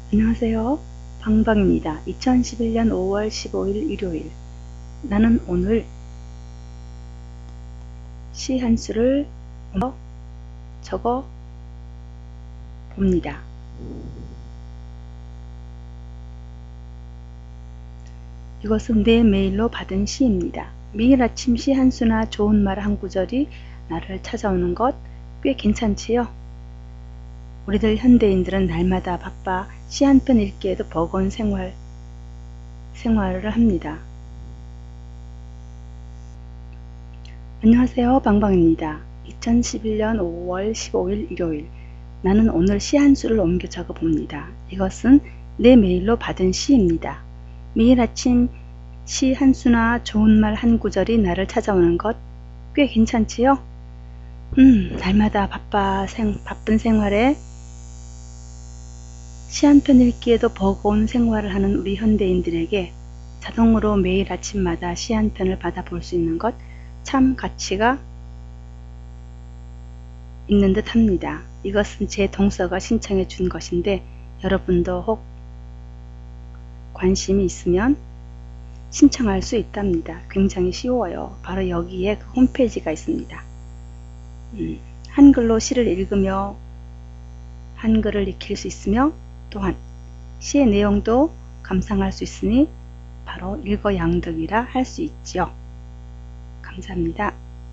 안녕하세요. 방방입니다. 2011년 5월 15일 일요일. 나는 오늘 시 한 수를 적어 봅니다. 이것은 내 메일로 받은 시입니다. 매일 아침 시 한 수나 좋은 말 한 구절이 나를 찾아오는 것 꽤 괜찮지요? 우리들 현대인들은 날마다 바빠 시 한 편 읽기에도 버거운 생활을 합니다. 안녕하세요. 방방입니다. 2011년 5월 15일 일요일. 나는 오늘 시 한 수를 옮겨 적어 봅니다. 이것은 내 메일로 받은 시입니다. 매일 아침 시 한 수나 좋은 말 한 구절이 나를 찾아오는 것 꽤 괜찮지요? 날마다 바쁜 생활에 시 한 편 읽기에도 버거운 생활을 하는 우리 현대인들에게 자동으로 매일 아침마다 시 한 편을 받아볼 수 있는 것 참 가치가 있는 듯 합니다. 이것은 제 동서가 신청해 준 것인데 여러분도 혹 관심이 있으면 신청할 수 있답니다. 굉장히 쉬워요. 바로 여기에 그 홈페이지가 있습니다. 한글로 시를 읽으며 한글을 익힐 수 있으며 또한 시의 내용도 감상할 수 있으니 바로 읽어양득이라 할 수 있지요. 감사합니다.